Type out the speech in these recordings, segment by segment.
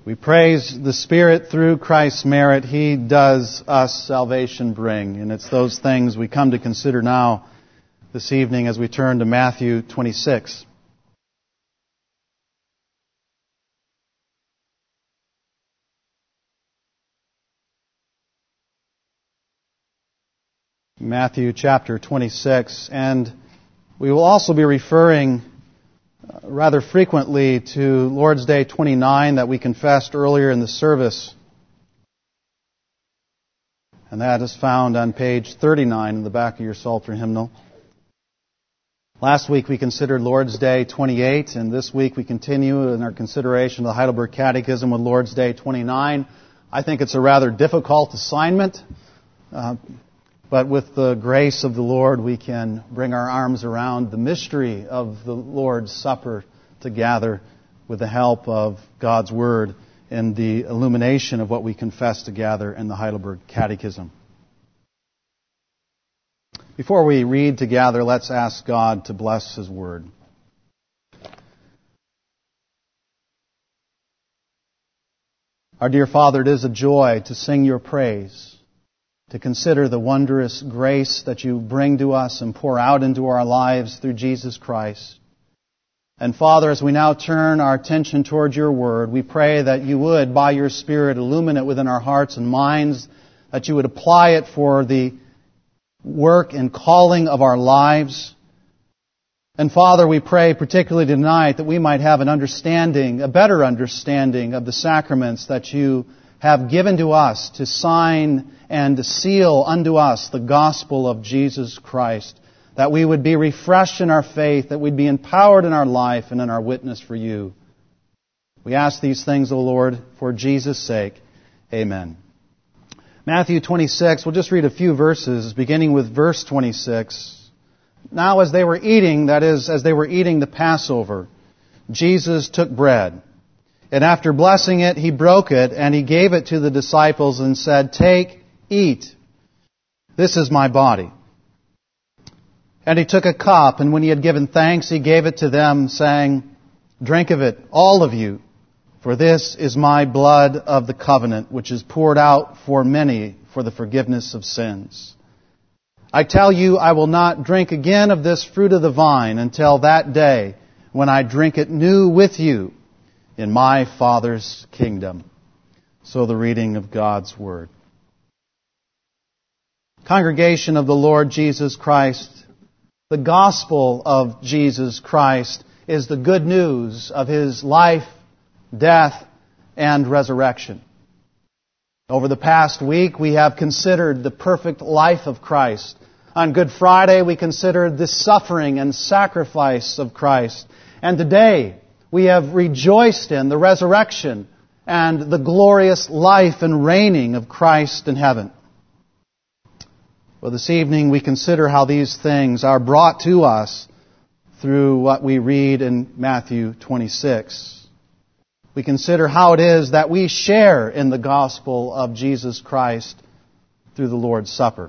We praise the Spirit through Christ's merit. He does us salvation bring. And it's those things we come to consider now this evening as we turn to Matthew 26. Matthew chapter 26. And we will also be referring rather frequently to Lord's Day 29 that we confessed earlier in the service. And that is found on page 39 in the back of your Psalter hymnal. Last week we considered Lord's Day 28, and this week we continue in our consideration of the Heidelberg Catechism with Lord's Day 29. I think it's a rather difficult assignment, but with the grace of the Lord, we can bring our arms around the mystery of the Lord's Supper together with the help of God's Word and the illumination of what we confess together in the Heidelberg Catechism. Before we read together, let's ask God to bless His Word. Our dear Father, it is a joy to sing your praise, to consider the wondrous grace that you bring to us and pour out into our lives through Jesus Christ. And Father, as we now turn our attention towards your word, we pray that you would, by your Spirit, illumine it within our hearts and minds, that you would apply it for the work and calling of our lives. And Father, we pray particularly tonight that we might have an understanding, a better understanding of the sacraments that you have given to us to sign and to seal unto us the gospel of Jesus Christ, that we would be refreshed in our faith, that we'd be empowered in our life and in our witness for you. We ask these things, O Lord, for Jesus' sake. Amen. Matthew 26, we'll just read a few verses, beginning with verse 26. Now as they were eating, that is, as they were eating the Passover, Jesus took bread. And after blessing it, He broke it, and He gave it to the disciples and said, "Take, eat. This is my body." And He took a cup, and when He had given thanks, He gave it to them, saying, "Drink of it, all of you, for this is my blood of the covenant, which is poured out for many for the forgiveness of sins. I tell you, I will not drink again of this fruit of the vine until that day when I drink it new with you in my Father's kingdom." So the reading of God's Word. Congregation of the Lord Jesus Christ, the gospel of Jesus Christ is the good news of His life, death, and resurrection. Over the past week, we have considered the perfect life of Christ. On Good Friday, we considered the suffering and sacrifice of Christ. And today, we have rejoiced in the resurrection and the glorious life and reigning of Christ in heaven. Well, this evening we consider how these things are brought to us through what we read in Matthew 26. We consider how it is that we share in the gospel of Jesus Christ through the Lord's Supper.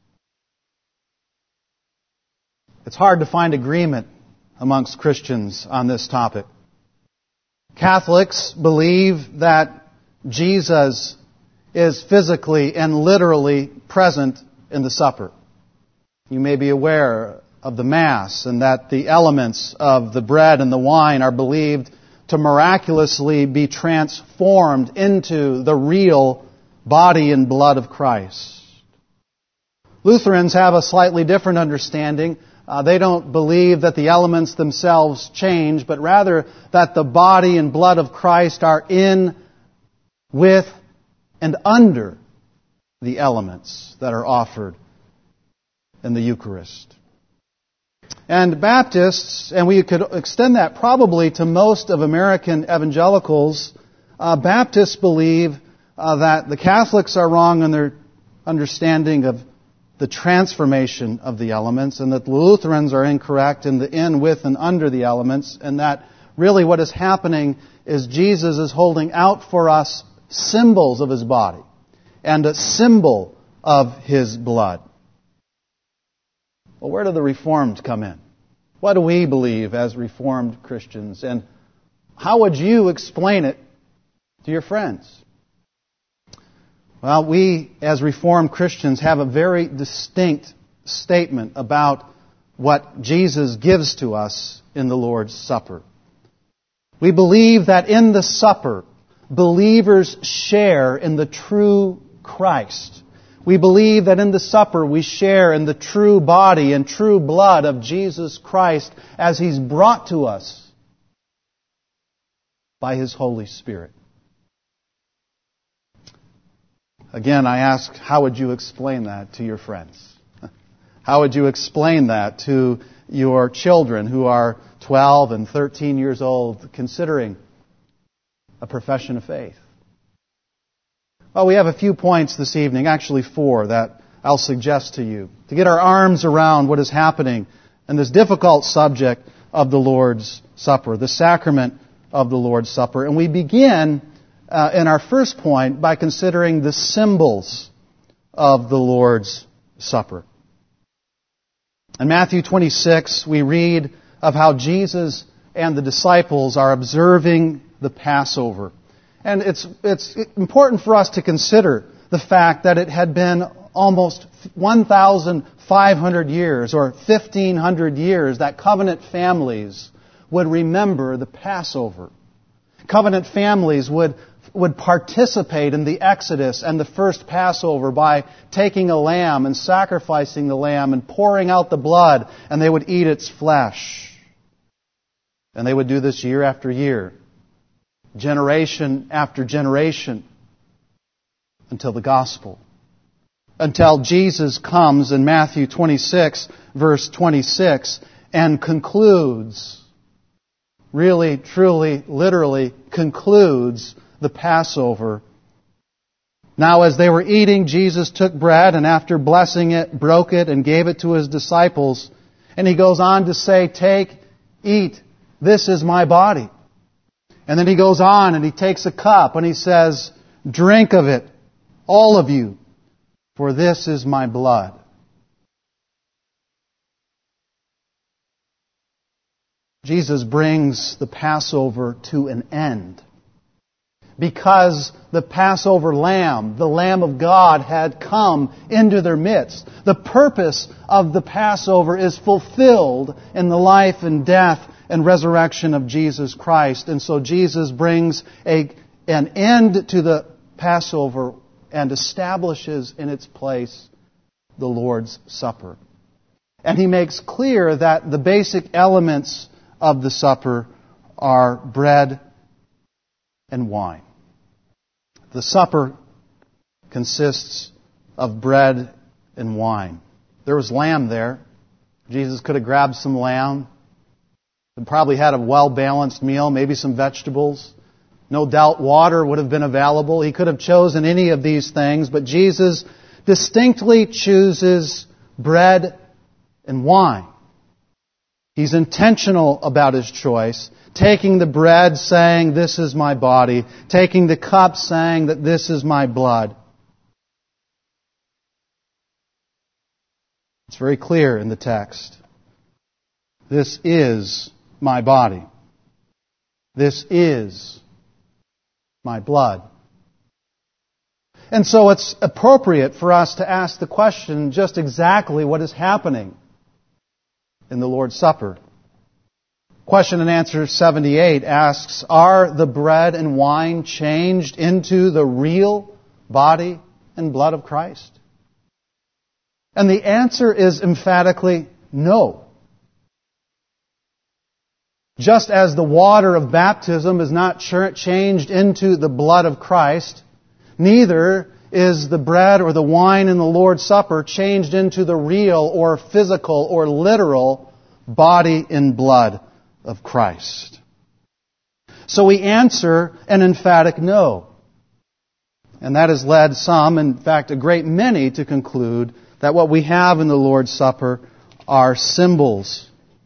It's hard to find agreement amongst Christians on this topic. Catholics believe that Jesus is physically and literally present in the supper. You may be aware of the Mass and that the elements of the bread and the wine are believed to miraculously be transformed into the real body and blood of Christ. Lutherans have a slightly different understanding. They don't believe that the elements themselves change, but rather that the body and blood of Christ are in, with, and under the elements that are offered in the Eucharist. And Baptists, and we could extend that probably to most of American evangelicals, Baptists believe that the Catholics are wrong in their understanding of the transformation of the elements, and that the Lutherans are incorrect in the in, with, and under the elements, and that really what is happening is Jesus is holding out for us symbols of His body and a symbol of His blood. Well, where do the Reformed come in? What do we believe as Reformed Christians? And how would you explain it to to your friends? Well, we as Reformed Christians have a very distinct statement about what Jesus gives to us in the Lord's Supper. We believe that in the supper, believers share in the true Christ. We believe that in the supper we share in the true body and true blood of Jesus Christ as He's brought to us by His Holy Spirit. Again, I ask, how would you explain that to your friends? How would you explain that to your children who are 12 and 13 years old considering a profession of faith? Well, we have a few points this evening, actually 4, that I'll suggest to you to get our arms around what is happening in this difficult subject of the Lord's Supper, the sacrament of the Lord's Supper. And we begin in our first point by considering the symbols of the Lord's Supper. In Matthew 26, we read of how Jesus and the disciples are observing the Passover. And it's important for us to consider the fact that it had been almost 1,500 years or 1,500 years that covenant families would remember the Passover. Covenant families would participate in the Exodus and the first Passover by taking a lamb and sacrificing the lamb and pouring out the blood, and they would eat its flesh. And they would do this year after year, generation after generation, until the gospel. Until Jesus comes in Matthew 26, verse 26, and concludes, really, truly, literally concludes the Passover. Now as they were eating, Jesus took bread and after blessing it, broke it and gave it to His disciples. And He goes on to say, "Take, eat, this is my body." And then He goes on and He takes a cup and He says, "Drink of it, all of you, for this is my blood." Jesus brings the Passover to an end, because the Passover lamb, the Lamb of God, had come into their midst. The purpose of the Passover is fulfilled in the life and death and resurrection of Jesus Christ. And so Jesus brings an end to the Passover and establishes in its place the Lord's Supper. And He makes clear that the basic elements of the supper are bread and wine. The supper consists of bread and wine. There was lamb there. Jesus could have grabbed some lamb and probably had a well-balanced meal, maybe some vegetables. No doubt water would have been available. He could have chosen any of these things, but Jesus distinctly chooses bread and wine. He's intentional about His choice, taking the bread, saying, "This is my body," taking the cup, saying that this is my blood. It's very clear in the text. This is my body. This is my blood. And so it's appropriate for us to ask the question just exactly what is happening in the Lord's Supper. Question and answer 78 asks, are the bread and wine changed into the real body and blood of Christ? And the answer is emphatically no. Just as the water of baptism is not changed into the blood of Christ, neither is the bread or the wine in the Lord's Supper changed into the real or physical or literal body and blood of Christ. So we answer an emphatic no. And that has led some, in fact a great many, to conclude that what we have in the Lord's Supper are symbols.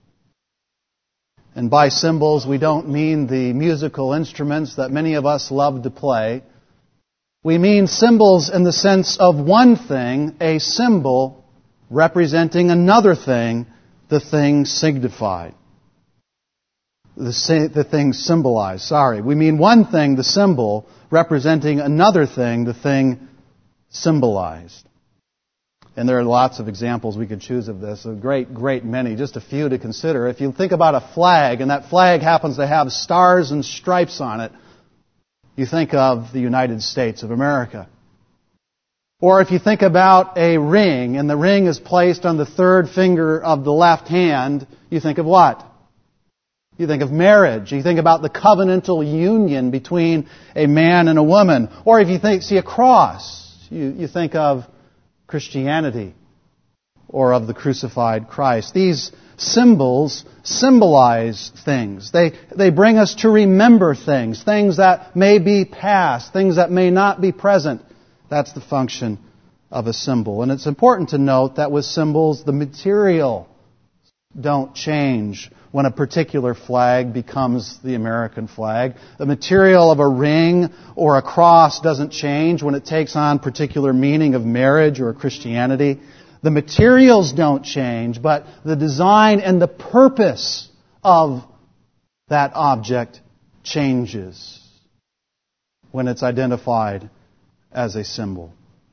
And by symbols we don't mean the musical instruments that many of us love to play. We mean symbols in the sense of one thing, a symbol representing another thing, the thing signified. the thing symbolized. We mean one thing, the symbol, representing another thing, the thing symbolized. And there are lots of examples we could choose of this, a great many, just a few to consider. If you think about a flag, and that flag happens to have stars and stripes on it, you think of the United States of America. Or if you think about a ring, and the ring is placed on the third finger of the left hand, you think of what? You think of marriage. You think about the covenantal union between a man and a woman. Or if you see a cross, you think of Christianity or of the crucified Christ. These symbols symbolize things. They bring us to remember things that may be past, things that may not be present. That's the function of a symbol. And it's important to note that with symbols, the material don't change when a particular flag becomes the American flag. The material of a ring or a cross doesn't change when it takes on particular meaning of marriage or Christianity. The materials don't change, but the design and the purpose of that object changes when it's identified as a symbol.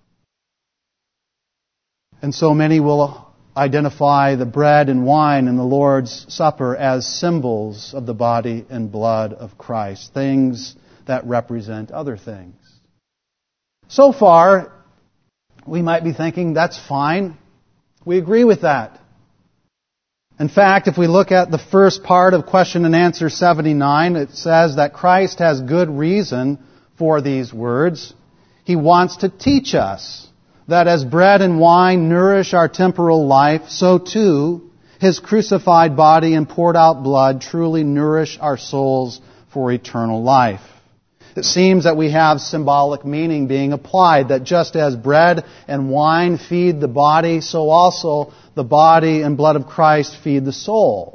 And so many will identify the bread and wine in the Lord's Supper as symbols of the body and blood of Christ, things that represent other things. So far, we might be thinking, that's fine. We agree with that. In fact, if we look at the first part of question and answer 79, it says that Christ has good reason for these words. He wants to teach us that as bread and wine nourish our temporal life, so too His crucified body and poured out blood truly nourish our souls for eternal life. It seems that we have symbolic meaning being applied, that just as bread and wine feed the body, so also the body and blood of Christ feed the soul.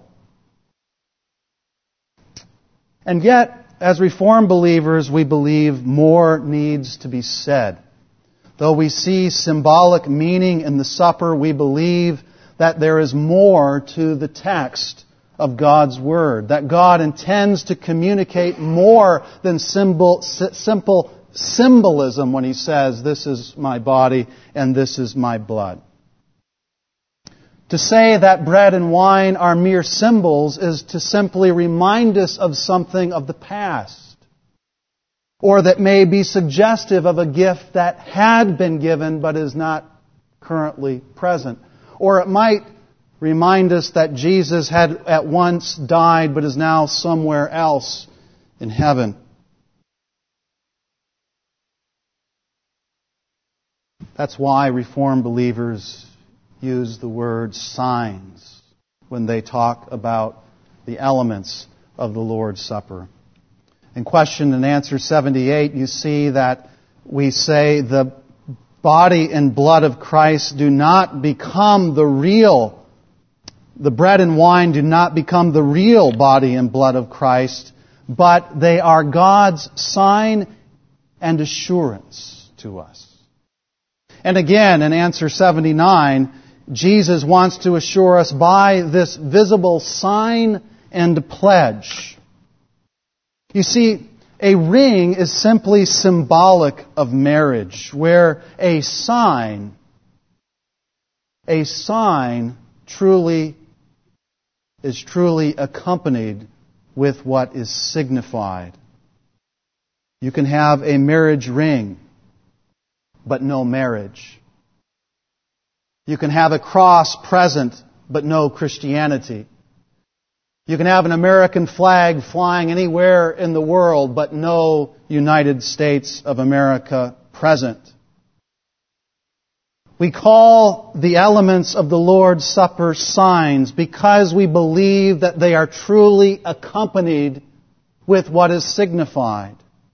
And yet, as Reformed believers, we believe more needs to be said. Though we see symbolic meaning in the supper, we believe that there is more to the text of God's Word, that God intends to communicate more than simple symbolism when He says, this is my body and this is my blood. To say that bread and wine are mere symbols is to simply remind us of something of the past, or that may be suggestive of a gift that had been given but is not currently present. Or it might remind us that Jesus had at once died but is now somewhere else in heaven. That's why Reformed believers use the word signs when they talk about the elements of the Lord's Supper. In question and answer 78, you see that we say the body and blood of Christ do not become the bread and wine do not become the real body and blood of Christ, but they are God's sign and assurance to us. And again, in answer 79, Jesus wants to assure us by this visible sign and pledge. You see, a ring is simply symbolic of marriage, where a sign truly is truly accompanied with what is signified. You can have a marriage ring, but no marriage. You can have a cross present, but no Christianity. You can have an American flag flying anywhere in the world, but no United States of America present. We call the elements of the Lord's Supper signs because we believe that they are truly accompanied with what is signified.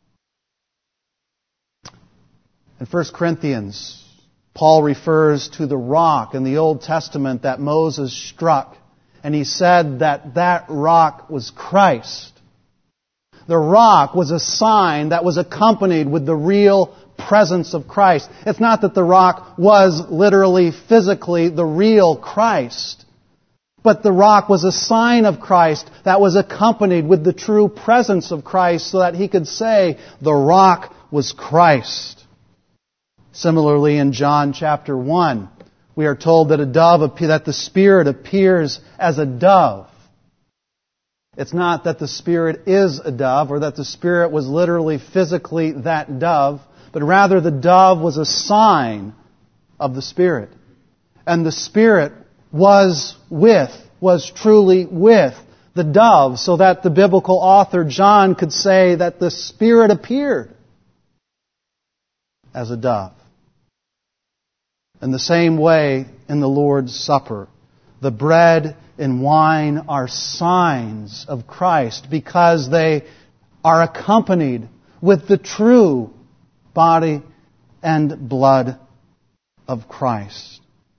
In 1 Corinthians, Paul refers to the rock in the Old Testament that Moses struck. And he said that rock was Christ. The rock was a sign that was accompanied with the real presence of Christ. It's not that the rock was literally, physically the real Christ, But the rock was a sign of Christ that was accompanied with the true presence of Christ so that he could say, the rock was Christ. Similarly, in John chapter 1, we are told that that the Spirit appears as a dove. It's not that the Spirit is a dove or that the Spirit was literally physically that dove, but rather the dove was a sign of the Spirit. And the Spirit was truly with the dove, so that the biblical author John could say that the Spirit appeared as a dove. In the same way, in the Lord's Supper, the bread and wine are signs of Christ because they are accompanied with the true body and blood of Christ.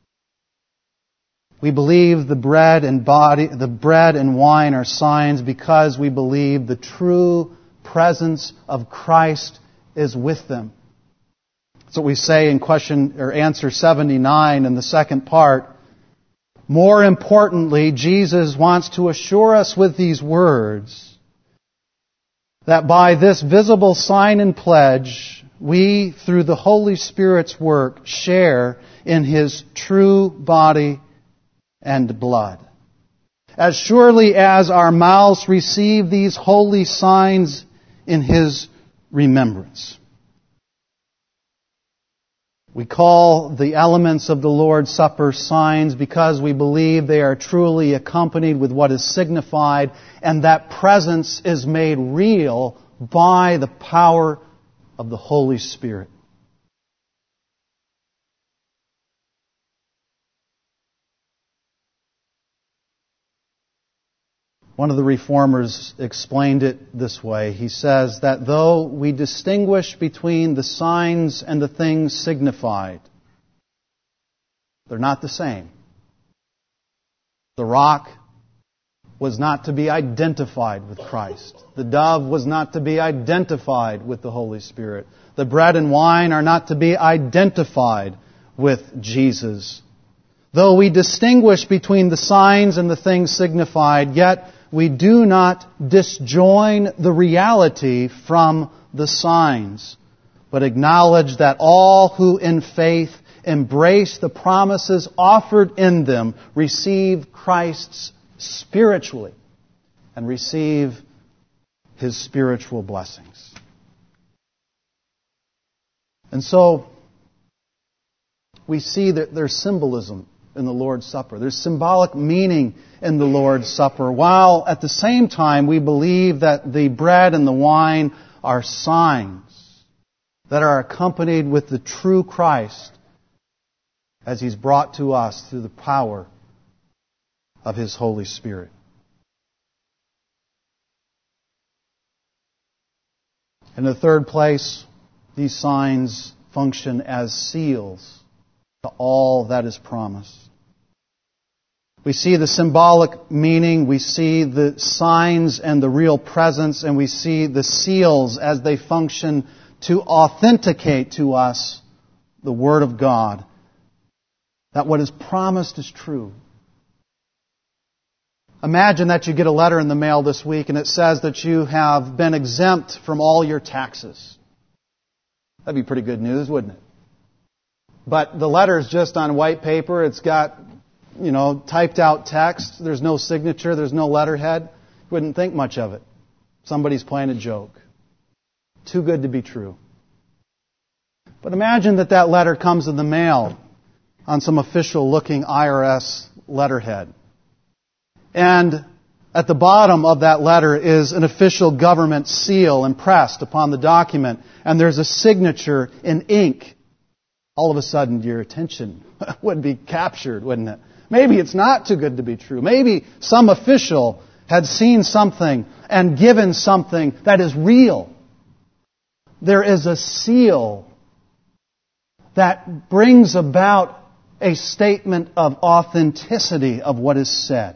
We believe the bread and wine are signs because we believe the true presence of Christ is with them. That's what we say in answer 79 in the second part. More importantly, Jesus wants to assure us with these words that by this visible sign and pledge, we, through the Holy Spirit's work, share in His true body and blood. As surely as our mouths receive these holy signs in His remembrance. We call the elements of the Lord's Supper signs because we believe they are truly accompanied with what is signified, and that presence is made real by the power of the Holy Spirit. One of the reformers explained it this way. He says that though we distinguish between the signs and the things signified, they're not the same. The rock was not to be identified with Christ. The dove was not to be identified with the Holy Spirit. The bread and wine are not to be identified with Jesus. Though we distinguish between the signs and the things signified, yet we do not disjoin the reality from the signs, but acknowledge that all who in faith embrace the promises offered in them receive Christ spiritually and receive His spiritual blessings. And so, we see that there's symbolism in the Lord's Supper. There's symbolic meaning in the Lord's Supper, while at the same time we believe that the bread and the wine are signs that are accompanied with the true Christ as He's brought to us through the power of His Holy Spirit. In the third place, these signs function as seals to all that is promised. We see the symbolic meaning, we see the signs and the real presence, and we see the seals as they function to authenticate to us the Word of God, that what is promised is true. Imagine that you get a letter in the mail this week and it says that you have been exempt from all your taxes. That'd be pretty good news, wouldn't it? But the letter is just on white paper. It's got, typed out text. There's no signature. There's no letterhead. You wouldn't think much of it. Somebody's playing a joke. Too good to be true. But imagine that letter comes in the mail on some official-looking IRS letterhead. And at the bottom of that letter is an official government seal impressed upon the document. And there's a signature in ink. All of a sudden, your attention would be captured, wouldn't it? Maybe it's not too good to be true. Maybe some official had seen something and given something that is real. There is a seal that brings about a statement of authenticity of what is said.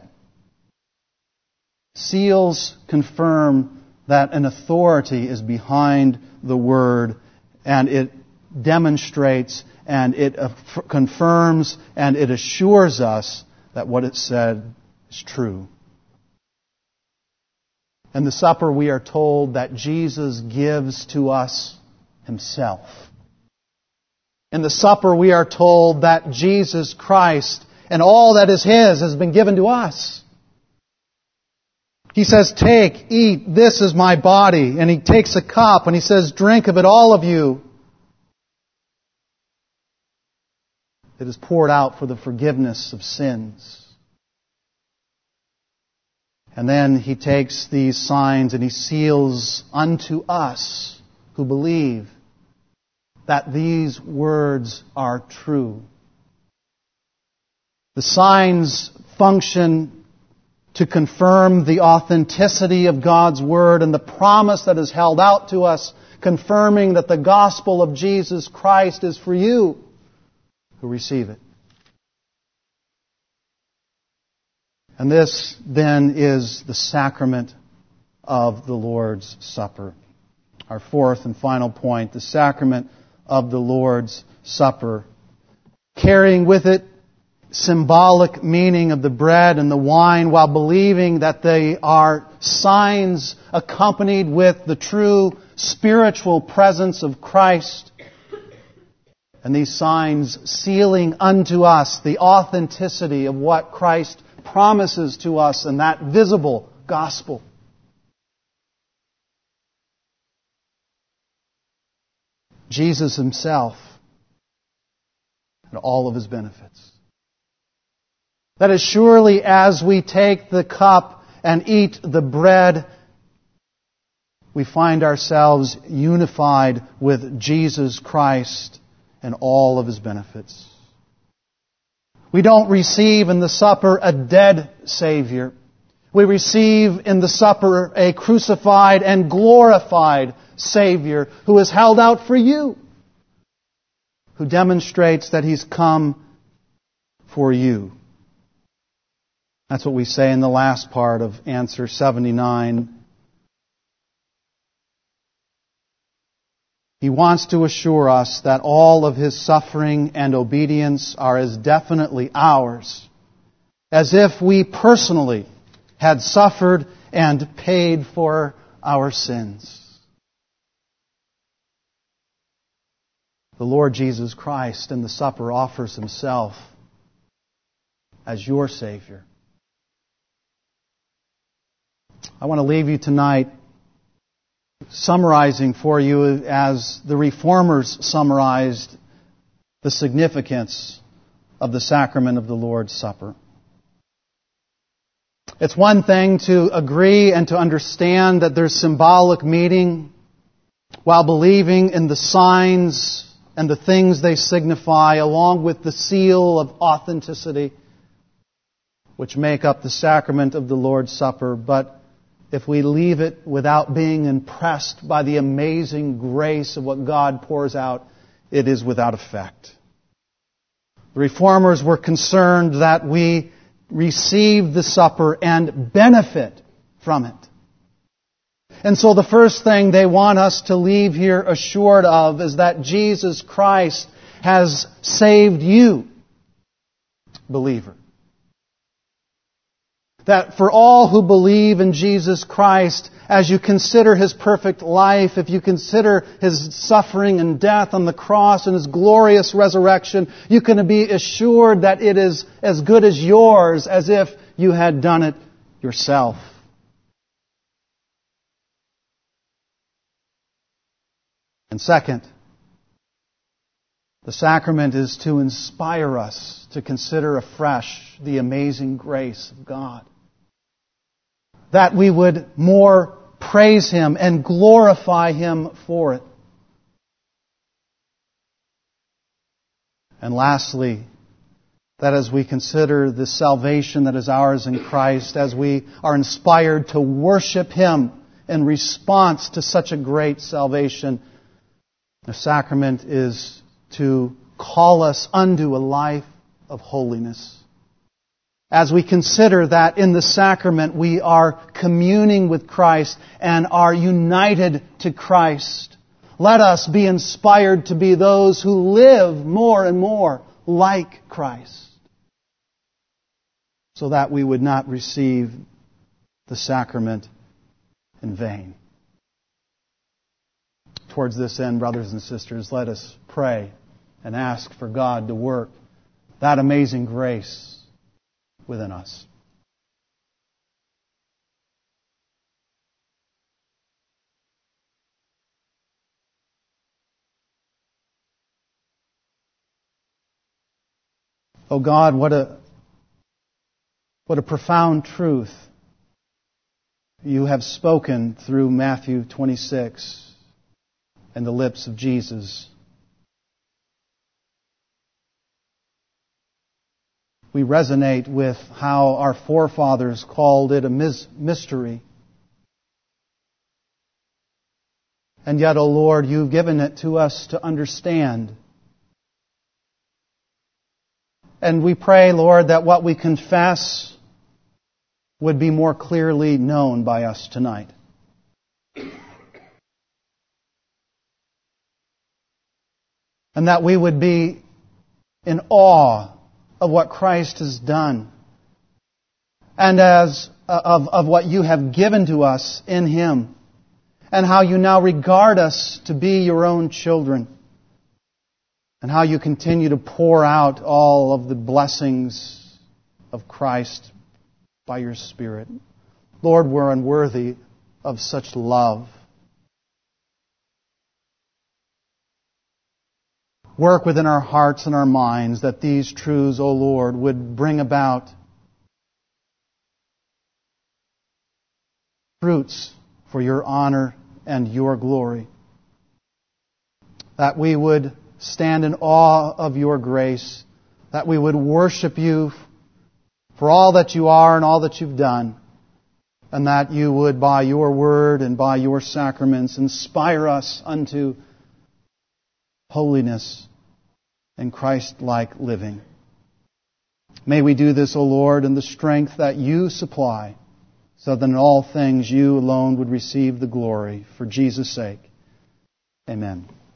Seals confirm that an authority is behind the Word, and it demonstrates and it confirms and it assures us that what it said is true. In the supper, we are told that Jesus gives to us Himself. In the supper, we are told that Jesus Christ and all that is His has been given to us. He says, "Take, eat, this is my body." And He takes a cup and He says, "Drink of it, all of you. It is poured out for the forgiveness of sins." And then He takes these signs and He seals unto us who believe that these words are true. The signs function to confirm the authenticity of God's Word and the promise that is held out to us, confirming that the gospel of Jesus Christ is for you who receive it. And this, then, is the sacrament of the Lord's Supper. Our fourth and final point, the sacrament of the Lord's Supper, carrying with it symbolic meaning of the bread and the wine, while believing that they are signs accompanied with the true spiritual presence of Christ. And these signs sealing unto us the authenticity of what Christ promises to us in that visible gospel. Jesus Himself and all of His benefits. That as surely as we take the cup and eat the bread, we find ourselves unified with Jesus Christ and all of His benefits. We don't receive in the supper a dead Savior. We receive in the supper a crucified and glorified Savior who is held out for you, who demonstrates that He's come for you. That's what we say in the last part of answer 79. He wants to assure us that all of His suffering and obedience are as definitely ours as if we personally had suffered and paid for our sins. The Lord Jesus Christ in the supper offers Himself as your Savior. I want to leave you tonight summarizing for you as the Reformers summarized the significance of the sacrament of the Lord's Supper. It's one thing to agree and to understand that there's symbolic meaning while believing in the signs and the things they signify, along with the seal of authenticity which make up the sacrament of the Lord's Supper. But if we leave it without being impressed by the amazing grace of what God pours out, it is without effect. The Reformers were concerned that we receive the supper and benefit from it. And so the first thing they want us to leave here assured of is that Jesus Christ has saved you, believer. That for all who believe in Jesus Christ, as you consider His perfect life, if you consider His suffering and death on the cross and His glorious resurrection, you can be assured that it is as good as yours as if you had done it yourself. And second, the sacrament is to inspire us to consider afresh the amazing grace of God. That we would more praise Him and glorify Him for it. And lastly, that as we consider the salvation that is ours in Christ, as we are inspired to worship Him in response to such a great salvation, the sacrament is to call us unto a life of holiness. As we consider that in the sacrament we are communing with Christ and are united to Christ, let us be inspired to be those who live more and more like Christ. so that we would not receive the sacrament in vain. Towards this end, brothers and sisters, let us pray and ask for God to work that amazing grace within us. Oh God, what a profound truth you have spoken through Matthew 26 and the lips of Jesus. We resonate with how our forefathers called it a mystery. And yet, O Lord, you've given it to us to understand. And we pray, Lord, that what we confess would be more clearly known by us tonight. And that we would be in awe of what Christ has done and of what you have given to us in Him, and how you now regard us to be your own children, and how you continue to pour out all of the blessings of Christ by your Spirit. Lord, we're unworthy of such love. Work within our hearts and our minds that these truths, O Lord, would bring about fruits for your honor and your glory. That we would stand in awe of your grace, that we would worship you for all that you are and all that you've done, and that you would, by your word and by your sacraments, inspire us unto holiness and Christ-like living. May we do this, O Lord, in the strength that you supply, so that in all things you alone would receive the glory. For Jesus' sake, amen.